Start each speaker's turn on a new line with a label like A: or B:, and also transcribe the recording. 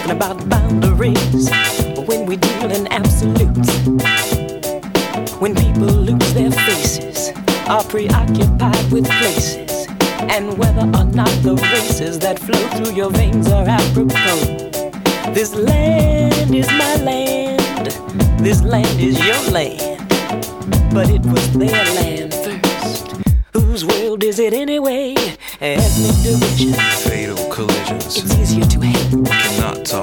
A: About boundaries, when we deal in absolutes, when people lose their faces, are preoccupied with places, and whether or not the races that flow through your veins are apropos. This land is my land, this land is your land, but it was their land